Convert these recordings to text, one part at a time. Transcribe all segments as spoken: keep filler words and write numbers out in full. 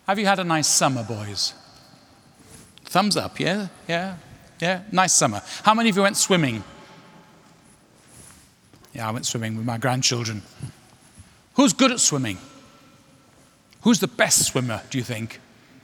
Have you had a nice summer, boys? Thumbs up, yeah? Yeah? Yeah? Nice summer. How many of you went swimming? Yeah, I went swimming with my grandchildren. Who's good at swimming? Who's the best swimmer, do you think?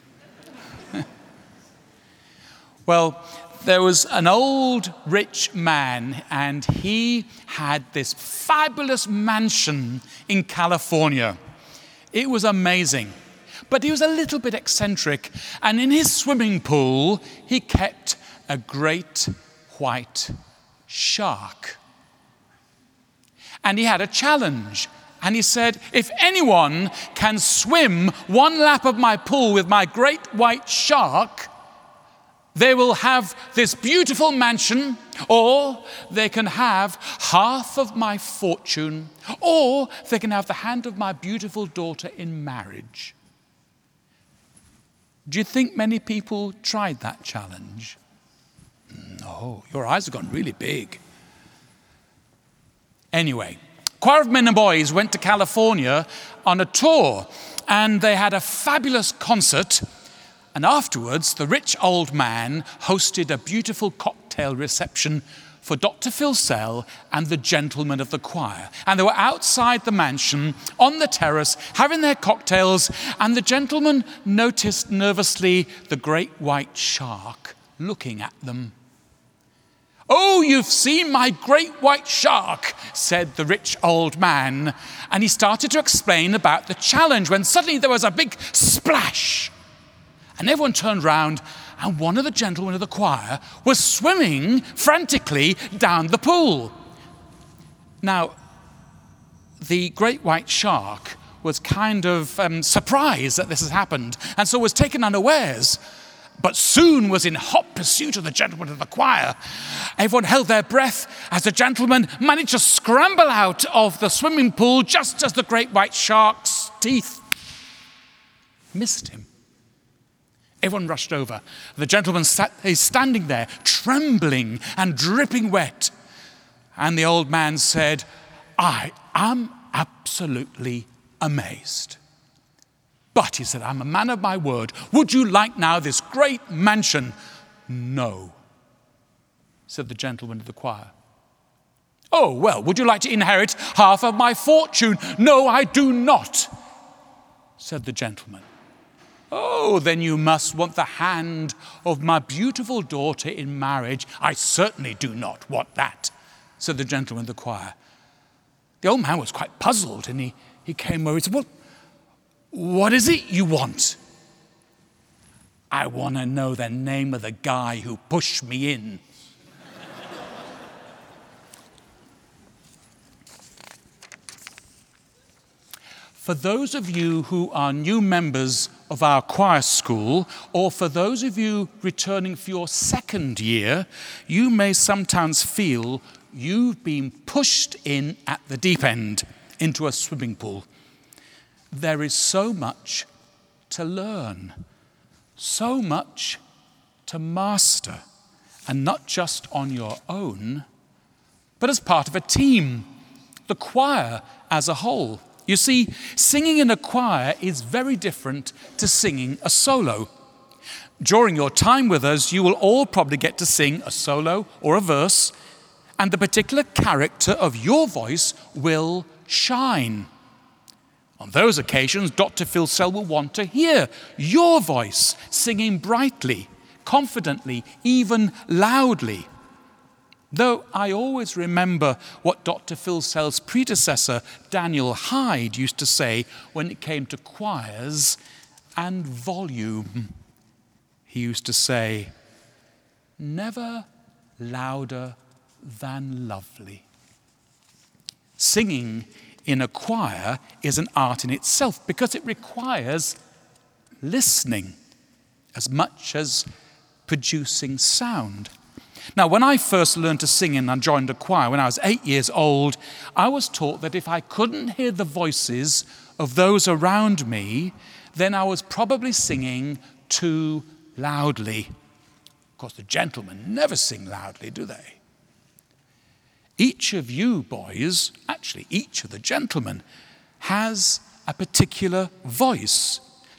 Well, there was an old rich man, and he had this fabulous mansion in California. It was amazing. But he was a little bit eccentric, and in his swimming pool, he kept a great white shark. And he had a challenge. And he said, if anyone can swim one lap of my pool with my great white shark, they will have this beautiful mansion, or they can have half of my fortune, or they can have the hand of my beautiful daughter in marriage. Do you think many people tried that challenge? No, your eyes have gone really big. Anyway, a choir of men and boys went to California on a tour, and they had a fabulous concert. And afterwards, the rich old man hosted a beautiful cocktail reception for Doctor Phil Sell and the gentlemen of the choir. And they were outside the mansion on the terrace having their cocktails, and the gentleman noticed nervously the great white shark looking at them. "Oh, you've seen my great white shark," said the rich old man. And he started to explain about the challenge when suddenly there was a big splash. And everyone turned round, and one of the gentlemen of the choir was swimming frantically down the pool. Now, the great white shark was kind of um, surprised that this had happened, and so was taken unawares, but soon was in hot pursuit of the gentleman of the choir. Everyone held their breath as the gentleman managed to scramble out of the swimming pool just as the great white shark's teeth missed him. Everyone rushed over. The gentleman sat, he's standing there, trembling and dripping wet. And the old man said, "I am absolutely amazed. But," he said, "I'm a man of my word. Would you like now this great mansion?" "No," said the gentleman of the choir. "Oh, well, would you like to inherit half of my fortune?" "No, I do not," said the gentleman. "Oh, then you must want the hand of my beautiful daughter in marriage." "I certainly do not want that," said the gentleman of the choir. The old man was quite puzzled, and he, he came over and said, "Well, what is it you want?" "I want to know the name of the guy who pushed me in." For those of you who are new members of our choir school, or for those of you returning for your second year, you may sometimes feel you've been pushed in at the deep end into a swimming pool. There is so much to learn, so much to master, and not just on your own, but as part of a team, the choir as a whole. You see, singing in a choir is very different to singing a solo. During your time with us, you will all probably get to sing a solo or a verse, and the particular character of your voice will shine. On those occasions, Doctor Phil Sell will want to hear your voice singing brightly, confidently, even loudly. Though I always remember what Doctor Phil Sell's predecessor, Daniel Hyde, used to say when it came to choirs and volume. He used to say, "Never louder than lovely." Singing in a choir is an art in itself because it requires listening as much as producing sound. Now, when I first learned to sing and joined a choir when I was eight years old, I was taught that if I couldn't hear the voices of those around me, then I was probably singing too loudly. Of course, the gentlemen never sing loudly, do they? Each of you boys, actually each of the gentlemen, has a particular voice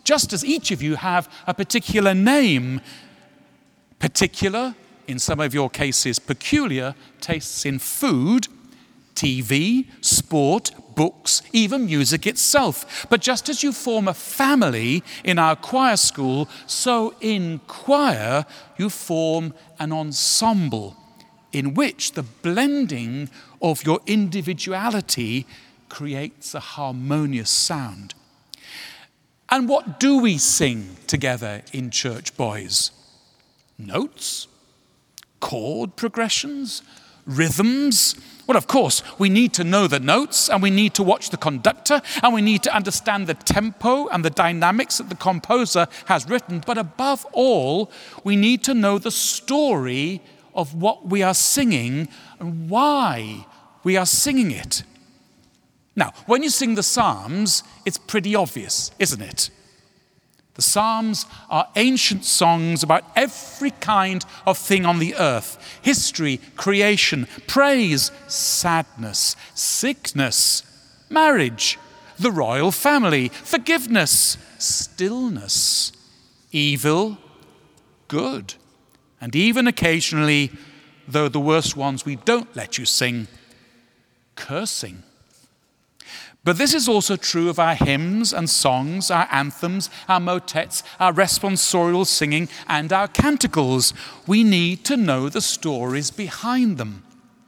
just as each of you have a particular name. Particular, in some of your cases, peculiar tastes in food, T V, sport, books, even music itself. But just as you form a family in our choir school, so in choir you form an ensemble in which the blending of your individuality creates a harmonious sound. And what do we sing together in church, boys? Notes? Chord progressions? Rhythms? Well, of course, we need to know the notes, and we need to watch the conductor, and we need to understand the tempo and the dynamics that the composer has written. But above all, we need to know the story of what we are singing and why we are singing it. Now, when you sing the Psalms, it's pretty obvious, isn't it? The Psalms are ancient songs about every kind of thing on the earth: history, creation, praise, sadness, sickness, marriage, the royal family, forgiveness, stillness, evil, good, and even occasionally, though the worst ones we don't let you sing, cursing. But this is also true of our hymns and songs, our anthems, our motets, our responsorial singing, and our canticles. We need to know the stories behind them.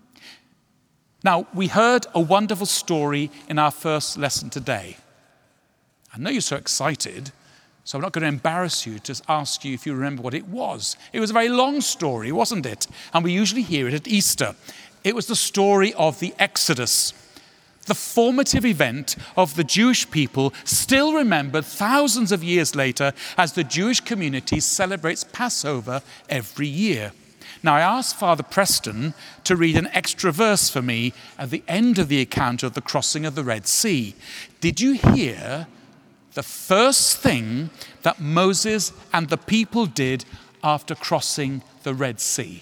Now, we heard a wonderful story in our first lesson today. I know you're so excited, so I'm not going to embarrass you to ask you if you remember what it was. It was a very long story, wasn't it? And we usually hear it at Easter. It was the story of the Exodus, the formative event of the Jewish people, still remembered thousands of years later as the Jewish community celebrates Passover every year. Now, I asked Father Preston to read an extra verse for me at the end of the account of the crossing of the Red Sea. Did you hear the first thing that Moses and the people did after crossing the Red Sea?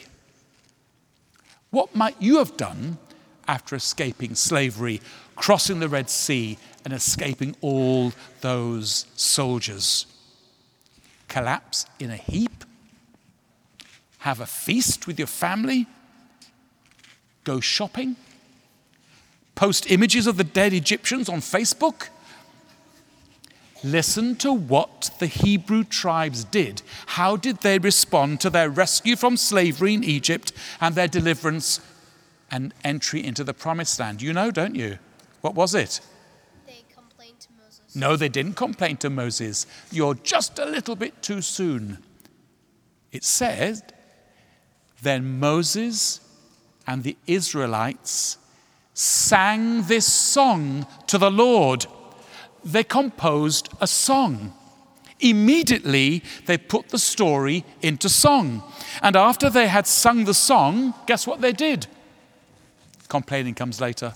What might you have done after escaping slavery, crossing the Red Sea, and escaping all those soldiers? Collapse in a heap? Have a feast with your family? Go shopping? Post images of the dead Egyptians on Facebook? Listen to what the Hebrew tribes did. How did they respond to their rescue from slavery in Egypt and their deliverance and entry into the promised land? You know, don't you? What was it? They complained to Moses. No, they didn't complain to Moses. You're just a little bit too soon. It said, then Moses and the Israelites sang this song to the Lord. They composed a song. Immediately, they put the story into song. And after they had sung the song, guess what they did? Complaining comes later.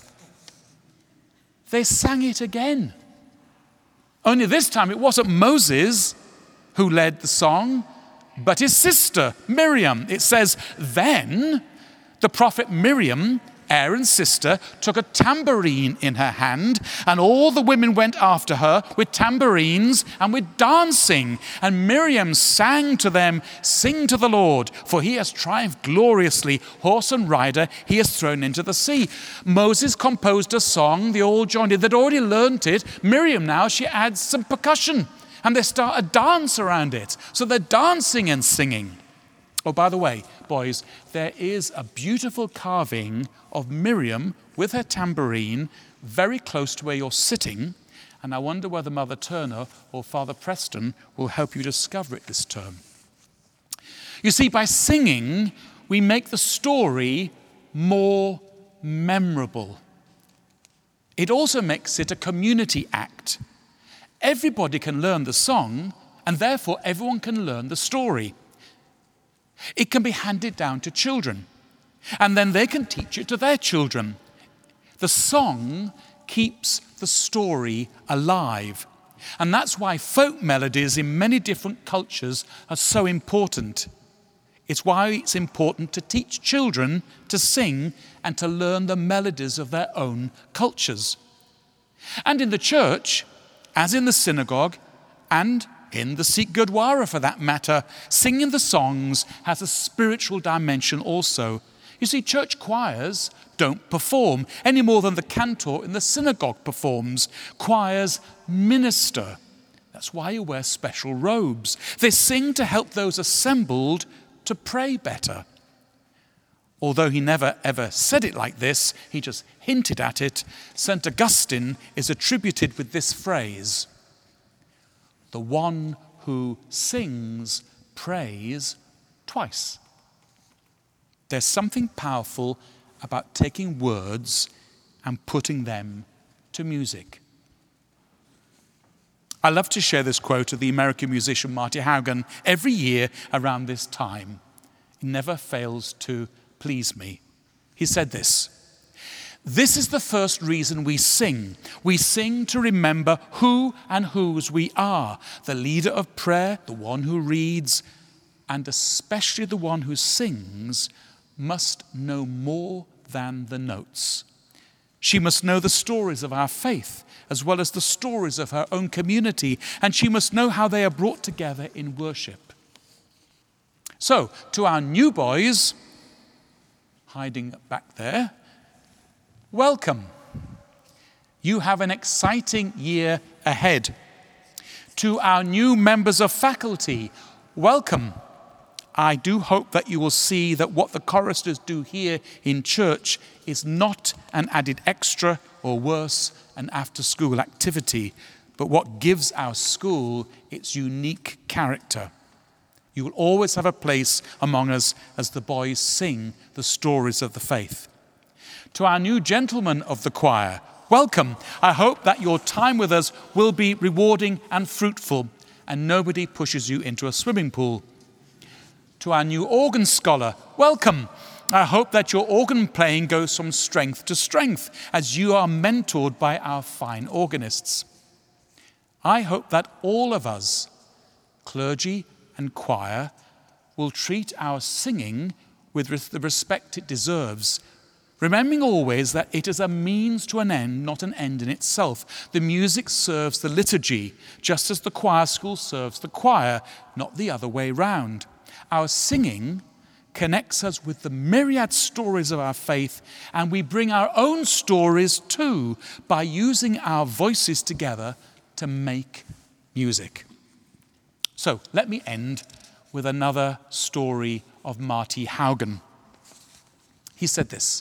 They sang it again. Only this time it wasn't Moses who led the song, but his sister, Miriam. It says, then the prophet Miriam, Aaron's sister, took a tambourine in her hand, and all the women went after her with tambourines and with dancing. And Miriam sang to them, sing to the Lord, for he has triumphed gloriously. Horse and rider he has thrown into the sea. Moses composed a song, they all joined in. They'd already learnt it. Miriam now, she adds some percussion, and they start a dance around it. So they're dancing and singing. Oh, by the way, boys, there is a beautiful carving of Miriam with her tambourine very close to where you're sitting, and I wonder whether Mother Turner or Father Preston will help you discover it this term. You see, by singing, we make the story more memorable. It also makes it a community act. Everybody can learn the song, and therefore everyone can learn the story. It can be handed down to children, and then they can teach it to their children. The song keeps the story alive, and that's why folk melodies in many different cultures are so important. It's why it's important to teach children to sing and to learn the melodies of their own cultures. And in the church, as in the synagogue, And in the Sikh Gurdwara, for that matter, singing the songs has a spiritual dimension also. You see, church choirs don't perform any more than the cantor in the synagogue performs. Choirs minister. That's why you wear special robes. They sing to help those assembled to pray better. Although he never ever said it like this, he just hinted at it, Saint Augustine is attributed with this phrase: the one who sings prays twice. There's something powerful about taking words and putting them to music. I love to share this quote of the American musician Marty Haugen every year around this time. It never fails to please me. He said this: "This is the first reason we sing. We sing to remember who and whose we are. The leader of prayer, the one who reads, and especially the one who sings, must know more than the notes. She must know the stories of our faith, as well as the stories of her own community, and she must know how they are brought together in worship." So, to our new boys, hiding back there, welcome. You have an exciting year ahead. To our new members of faculty, welcome. I do hope that you will see that what the choristers do here in church is not an added extra, or worse, an after-school activity, but what gives our school its unique character. You will always have a place among us as the boys sing the stories of the faith. To our new gentlemen of the choir, welcome. I hope that your time with us will be rewarding and fruitful, and nobody pushes you into a swimming pool. To our new organ scholar, welcome. I hope that your organ playing goes from strength to strength as you are mentored by our fine organists. I hope that all of us, clergy and choir, will treat our singing with the respect it deserves, remembering always that it is a means to an end, not an end in itself. The music serves the liturgy, just as the choir school serves the choir, not the other way round. Our singing connects us with the myriad stories of our faith, and we bring our own stories too by using our voices together to make music. So let me end with another story of Marty Haugen. He said this: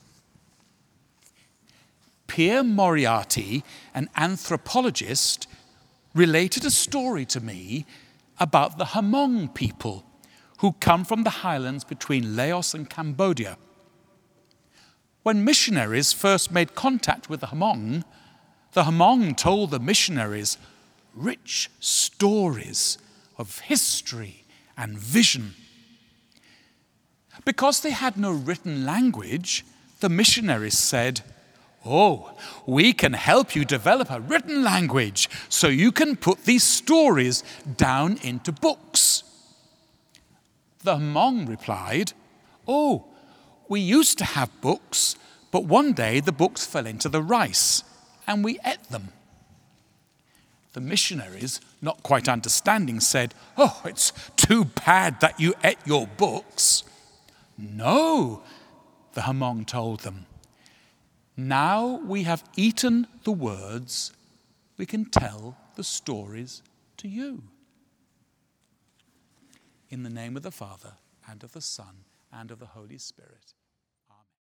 Pierre Moriarty, an anthropologist, related a story to me about the Hmong people who come from the highlands between Laos and Cambodia. When missionaries first made contact with the Hmong, the Hmong told the missionaries rich stories of history and vision. Because they had no written language, the missionaries said, "Oh, we can help you develop a written language so you can put these stories down into books." The Hmong replied, "Oh, we used to have books, but one day the books fell into the rice and we ate them." The missionaries, not quite understanding, said, "Oh, it's too bad that you ate your books." "No," the Hmong told them. "Now we have eaten the words, we can tell the stories to you." In the name of the Father, and of the Son, and of the Holy Spirit.